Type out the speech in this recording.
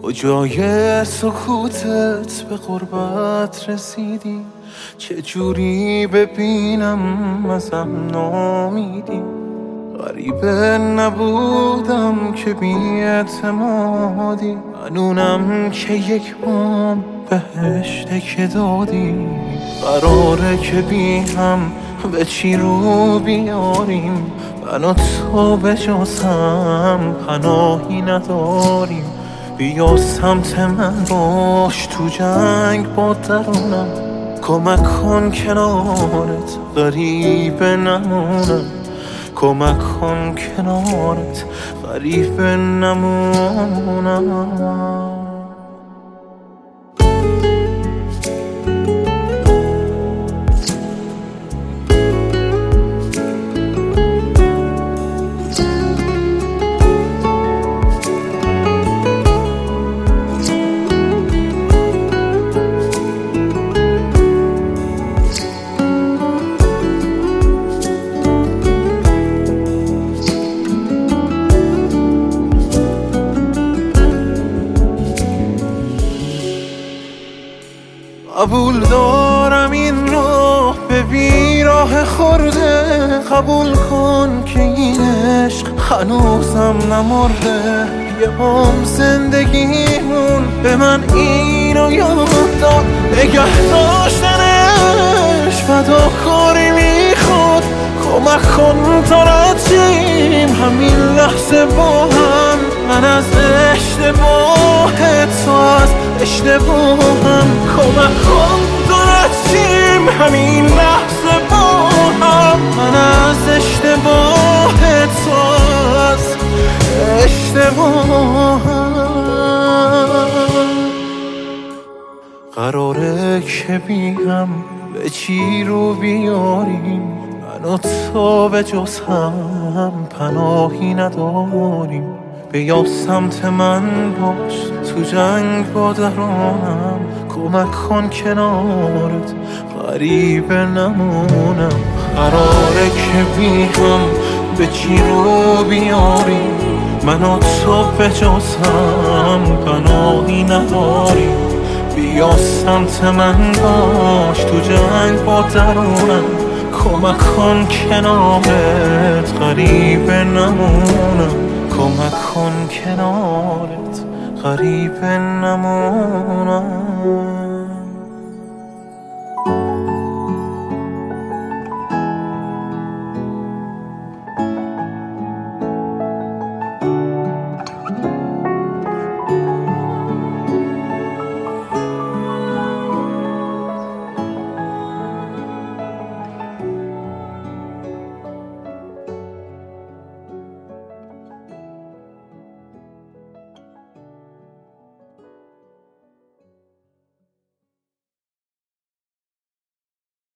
کجای سکوتت به قربت رسیدی؟ چجوری ببینم ازم نامیدی؟ غریبه نبودم که بی‌اعتمادی، منونم که یک بام بهشته که دادی. قراره که بی هم به چی رو بیاریم، من و تو به جز هم پناهی نداریم. بیا سمت من باش تو جنگ با درونم، کمک کن کنارت غریبه نمونم. کمک کن کنارت غریبه نمونم. قبول دارم این راه به بیراه خورده، قبول کن که این عشق هنوزم نمرده. یه هم زندگیمون به من اینو یاد داد، نگه داشتنش فداکاری میخواد. کمک کن تا رد همین لحظه با هم، من از اشتباهت تو از اشتباهم. کمک کن تا رد همین لحظه با هم، من از اشتباهت تو از اشتباهم. قراره که بیم به چی رو بیاریم، من و تو به جز هم پناهی نداریم. بیا سمت من باش تو جنگ با درونم، کمک کن کنارت غریبه نمونم. قراره که بی هم به چی رو بیاریم، من و تو به جز هم پناهی نداریم. بیا سمت من باش تو جنگ با درونم، کمک کن کنارت غریبه نمونم. کمک کن کنارت غریبه نمونم.